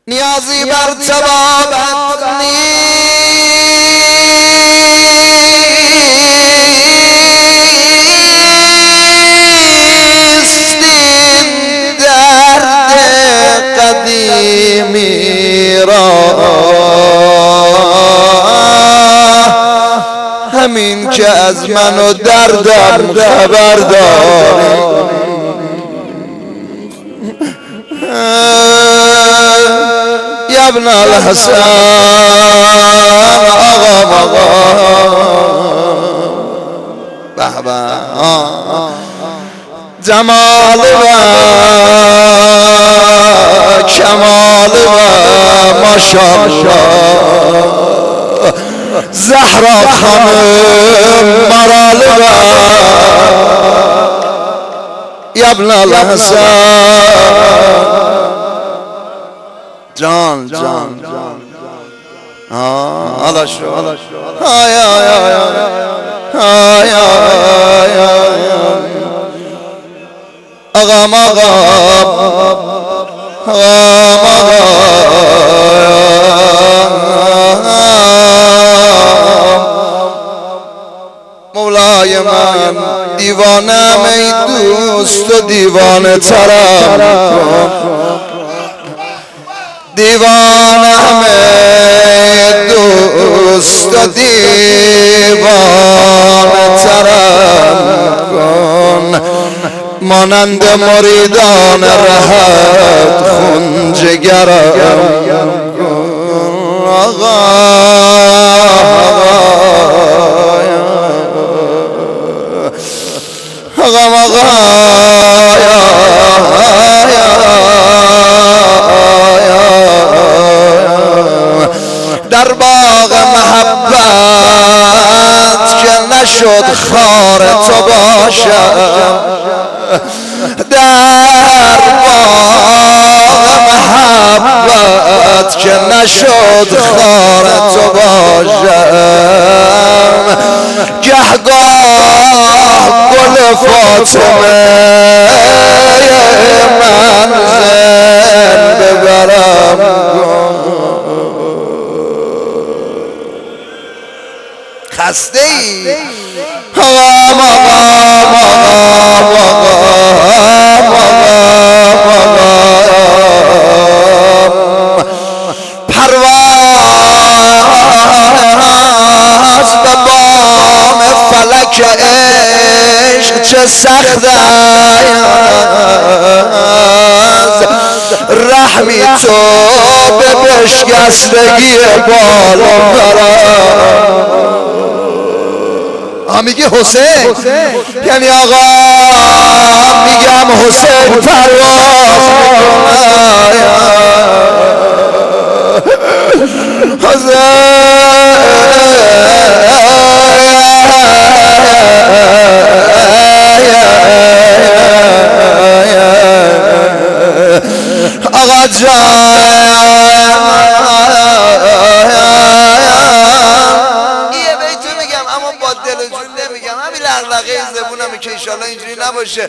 نیازی بر ثوابت نیست، این درد قدیمی را همین که از من و دردم خبر داری. یا ابن الحسن آقا بابا جمال و کمال و ماشاءالله زهرا خانم مرال و یا ابن الحسن جان حالا شو آقا مولای من دیوانم ای دوست و دیوانه ترم دیوانم ای دوست و دیوانه ترم کن مانند مریدان رهت خون جگرم آقا در باغ محبت که نشد خار تو باشم در باغ محبت که نشد خار تو باشم گهگاه گل فاطمه من زنده برم خسته ای پرواز به بام فلک عشق چه سخت است رحمی تو به بشکستگی بالا میگه حسین یعنی آقا میگم حسین پرواز آقا جان که انشالله اینجوری نباشه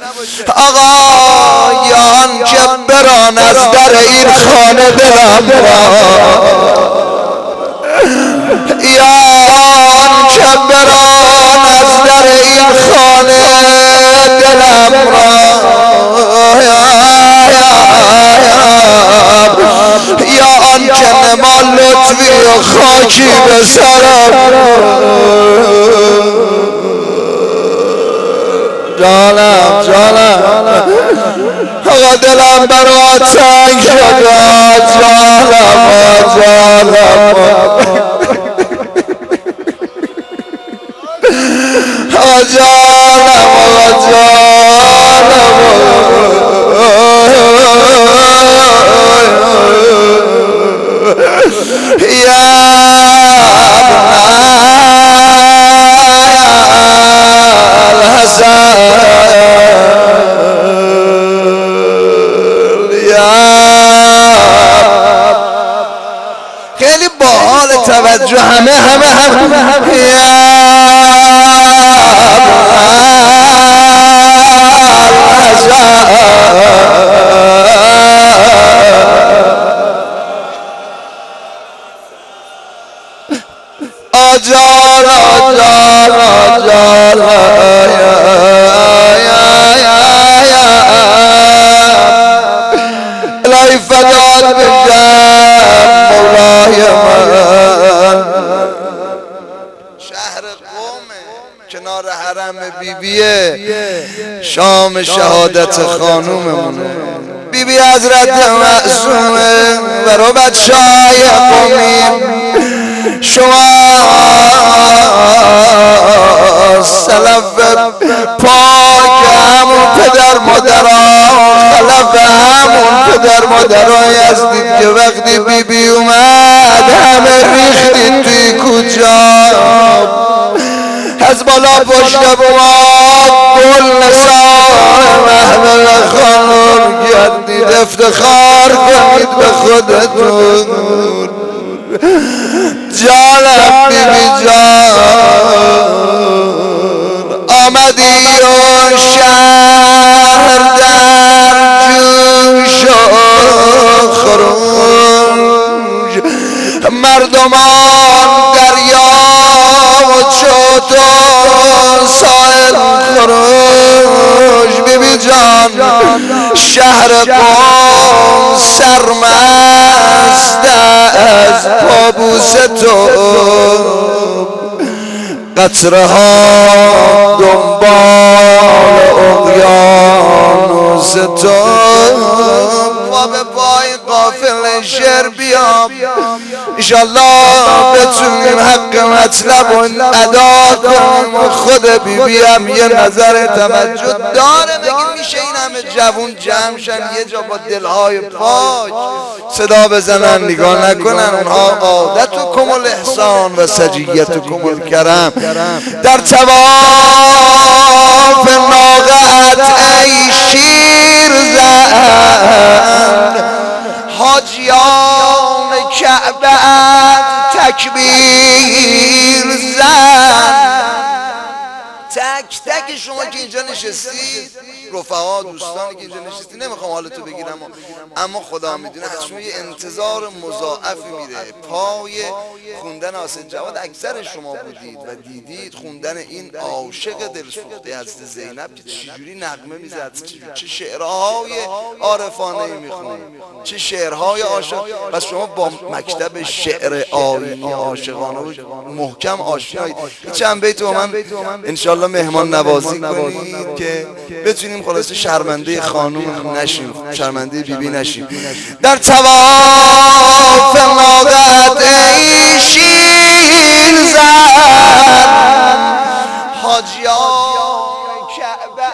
آقایان که بران از در این خانه دلم را یان که بران از در این خانه دلم را یا آن که نما لطفی و خاکی به سرم جانم آقا دلم برا تنگ شد جانم خیلی باحال توجه همه شام شهادت خانوممونه بیبی حضرت معصومه برو بچه‌های قومی شما سلف پاک همون پدر مادرها خلف همون پدر مادرهایی هستید که وقتی بیبی اومد همه ریختید توی کوچه از بالا پشت بواد گل نثار محمل خانم گردید افتخار کنید به خودتون جانم بیبی جان آمدی و شهر در جوش و خروش مردمان دریا و چوتو سائل خروش بیبی جان شهر قوم سرمست از پابوس تو قطره ها دنبال اقیانوس تو پا به پای قافل شعر بیام انشالله بتونیم حق مطلب و ادا کنیم و خود بیبیم یه نظر توجه داره بگیم میشه این همه جوون جمع شن یه جا با دلهای پاک صدا بزنن نگاه نکنن اونها عادت و کمال احسان و سجیت و کمال کرم در تواف ناقت ای شیر زن حاجیان کعبه تکبیر زن تک تک شما که اینجا نشستید رفقا دوستانی که اینجا نشستید نمیخوام حالتو بگیرم اما خدا میدونه از شما یه انتظار مضاعفی میره پای خوندن حسین جواد اکثر شما بودید و دیدید خوندن این عاشق دلسوخته حضرت زینب که چجوری نغمه میزد چه شعرهای عارفانه میخوند چه شعرهای عاشق پس شما با مکتب شعر آیینی عاشقانه محکم آشنایید چند بیت با من انشالله مهمان نوازی کنید که بتونیم خلاصه شرمنده خانوم نشیم شرمنده بیبی نشیم در تواف ناقت ای شیر زن حاجیان کعبه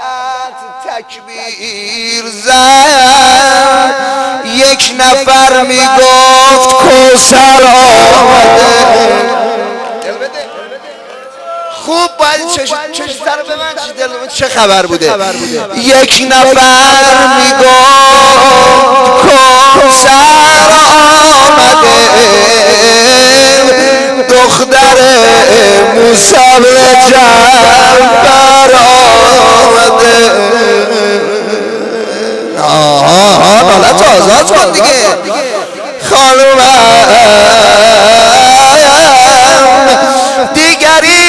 تکبیر زن یک نفر میگفت کوثر آمده خوب باید چش سر به من چه خبر بوده یک نفر میگفت کوثر آمده دختر موسی جعفر آمده حالت آزاد کن دیگه خانومم دیگری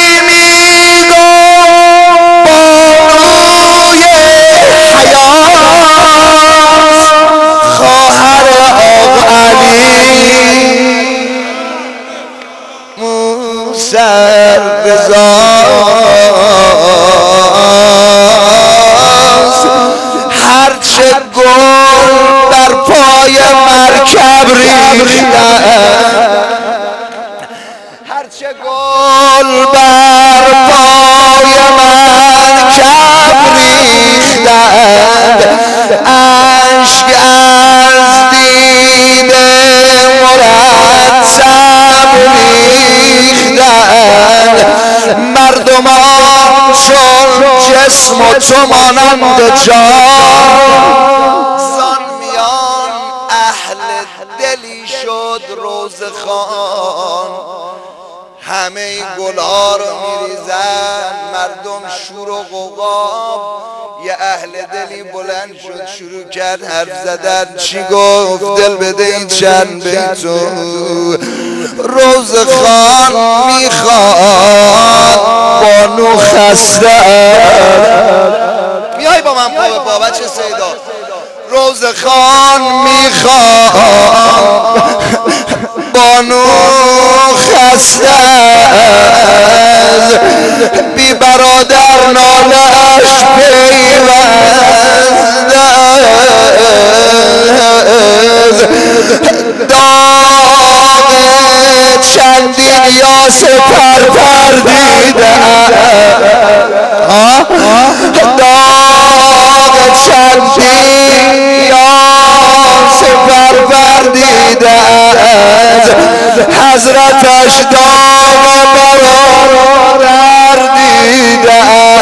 هرچه گل بر پای مرکب ریختن هرچه گل بر پای مرکب ریختن اشک از دیده مرتب ریختن مردمان چون جسم و تو مانند جان زان میان اهل دلی شد روزخوان همه گلها رو میریزن مردم شور و غوغا یه اهل دلی بلند شد شروع کرد حرف زدن چی گفت دل بده این چند بیتو روزخوان میخواد بانو خسته میای با من پا به پا بچه سیدا. روزخان میخوام بانو خسته است، بی برادر نالش پیوسته است، داغ چندین یاس پرپر دیده، داغ چندین یاس پرپر دیده، حضرتش داغ برادر دیده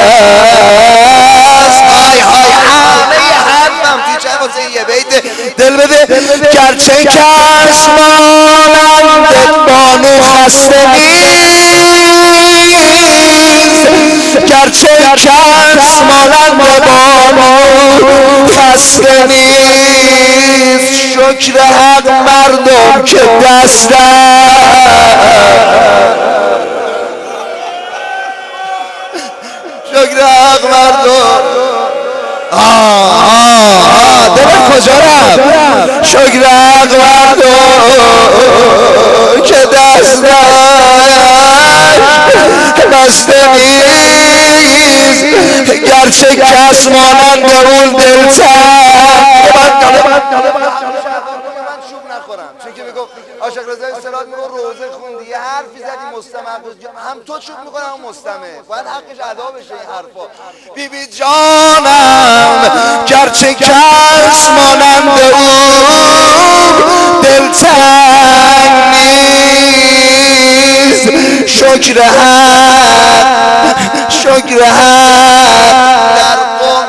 است. های های همه حرفم تیچه واسه یه بیت دل بده. گرچه کس مانند بانو خسته نیست، گرچه کس مانند بانو خسته نیست، شکر حق مردم که دست شکر حق مردم دل کجا رفت؟ شکر حق مردم که دستش بسته نیست، گرچه کس مانند اون دلتنگ. چون که میگفت عاشق رضا استراد میگفت روزه خوندی یه حرفی زدی مستمع هم تو چوب میکنه هم مستمع باید حقش ادا بشه این حرفا. بی بی جانم گرچه کس مانند او دلتنگ نیست، شکر حق در قوم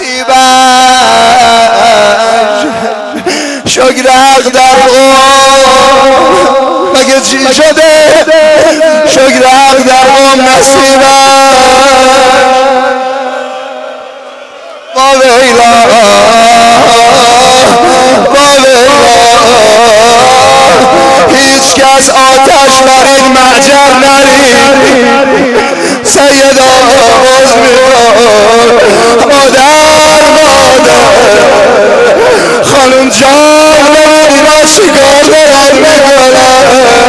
نصیبش، شکر حق در قوم مگه چی شده؟ شکر حق در قوم نصیبش. با ویلا هیچ کس آتش بر این معجر نرید. سیدا مادر خانم جان اینا چیکار دارن میکنن؟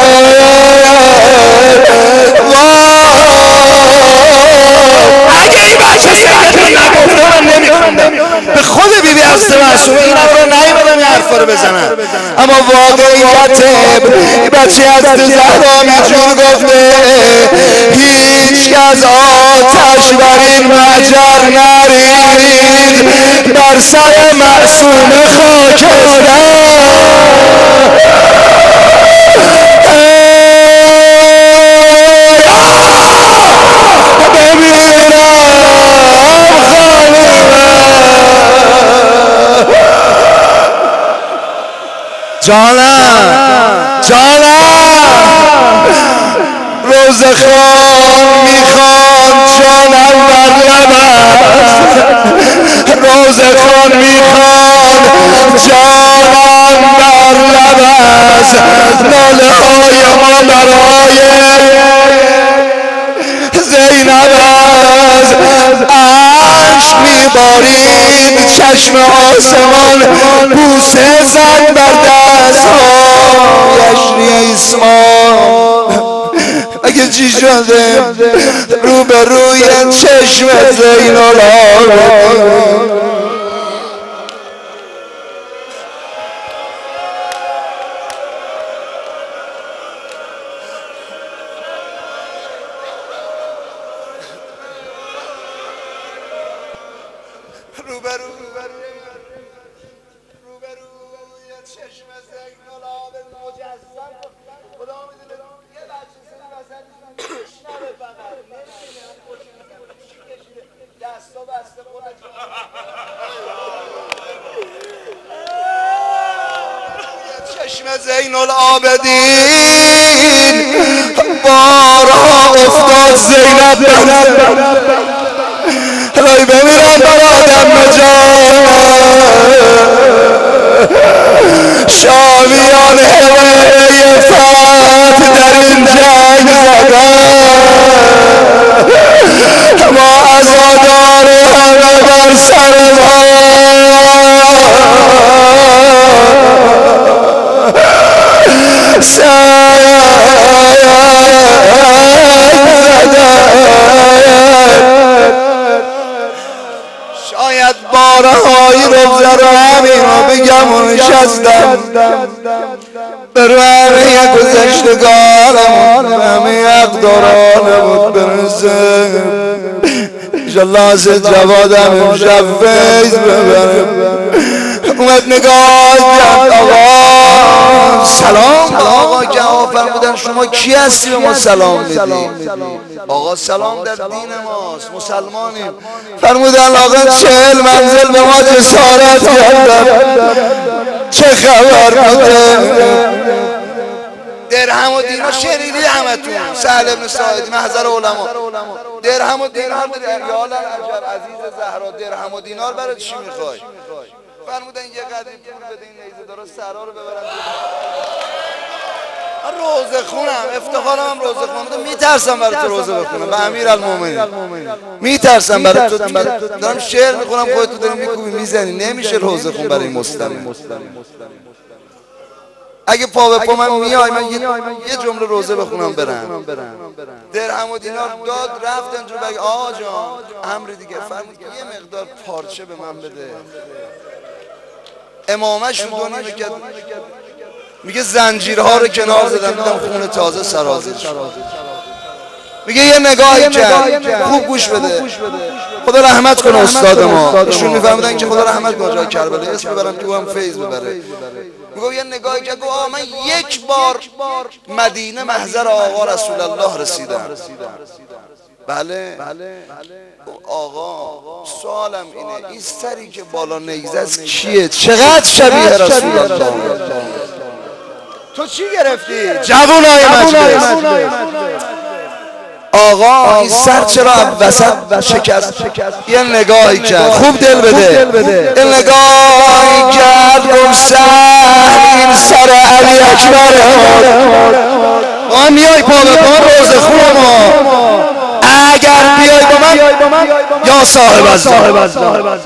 اگه این بچه سیدتون نگفته من نمیخوندم به خود بیبی هسته معصومه این رو نیومدم این حرفا رو بزنم. اما واقعیت این بچه هسته زهرا میجون گفته هیچ کس آتش بر این محجر نرید، بر سر معصوم خاکستر جانم روزخان میخوان جانم بر لبست، روزخان میخوان جانم بر لبست، ناله های ما برای زینب است، عشق میبارید چشم آسمان، بوسه زد بر دستهایش ریسمان. اگه چی شده رو به روی چشم زین العابدین. چشم زین العابدین بارها افتاد زینب رای بمیرم بر آدم شامیان هوای فتح در این جنگ زدن، ما عزادار همه بر سر ما شاید بارهایی بگذر و همین رو بگم و نشستم برو همه گذشتگانمون همه اقدارانمون برسه انشالله از جوادم امشب فیض ببرم اومد نگاه کرد آقا سلام آقا جواب فرمودن شما کی هستی به ما سلام میدی؟ آقا سلام در دین ماست مسلمانیم. فرمودن آقا 40 منزل به ما جسارت کردن چه خبر بوده؟ درهم و دینار شنیدی همتون سهل ابن ساعدی محضر علما درهم و دینار ریال عجب عزیز زهرا درهم و دینار برای چی میخوای؟ فرمودن یه قدری پول بده این نیزه دارا سرا رو ببرن روزه خونم افتخارم روزه خونم میترسم برای تو روزه بخونم به امیرالمومنین میترسم برای تو دارم شعر میخونم خودتو داری میکوبی میزنی نمیشه روزه خون برای مستمع. اگه پا به پا من میای من یه جمله روزه بخونم برم درهم و دینار داد رفت اینجور بگه آقا جان امر دیگه فرمود یه مقدار پارچه به من بده امامش رو دونی میکرد میگه زنجیرها رو کنار زدم دیدم خون تازه سرازیر شد میگه یه نگاهی کرد خوب گوش بده خدا رحمت کنه استاد ما ایشون میفهمیدن که خدا رحمت کنه جای کربلا اسم ببرم که او هم فیض ببره میگه یه نگاهی کرد گفت من یک بار مدینه محضر آقا رسول الله رسیدم بله آقا سوالم اینه این سری که بالا نیزه است کیه چقدر شبیه رسول الله تو چی گرفتی جوونای مجلس آقا این سر چرا وسط شکست یه نگاهی کرد خوب دل بده یه نگاهی کرد گفت این سر علی اکبر ما میای پا به پا روزه خونم اگر بیای با من یا صاحب الزمان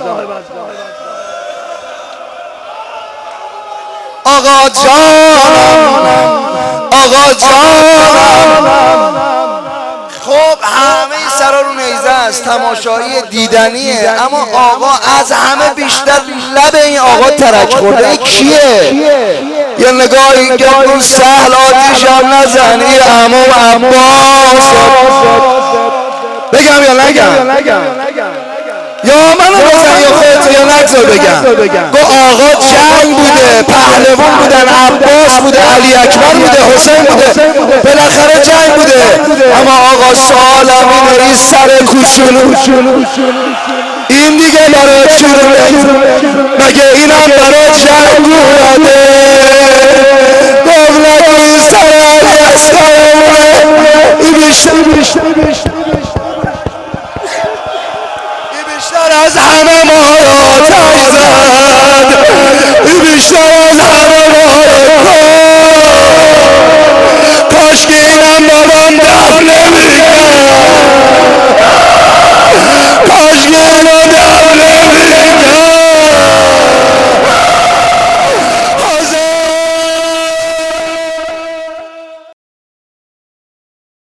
آقا جانم آقا جانم خب همه سرا رو نیزه است تماشایی دیدنیه اما آقا از همه بیشتر لب این آقا ترک خورده این کیه؟ یه نگاهی که اون سهل آتیش هم نزن این عمو عباس بگم یا نگم یا منو بزن یا خودتو یا نگذار بگم گو آقا جنگ بوده پهلوان بودن عباس بوده علی اکبر بوده حسین بوده بالاخره جنگ بوده اما آقا سوالم اینه این سر کوچولو این دیگه برای چورو مگه اینا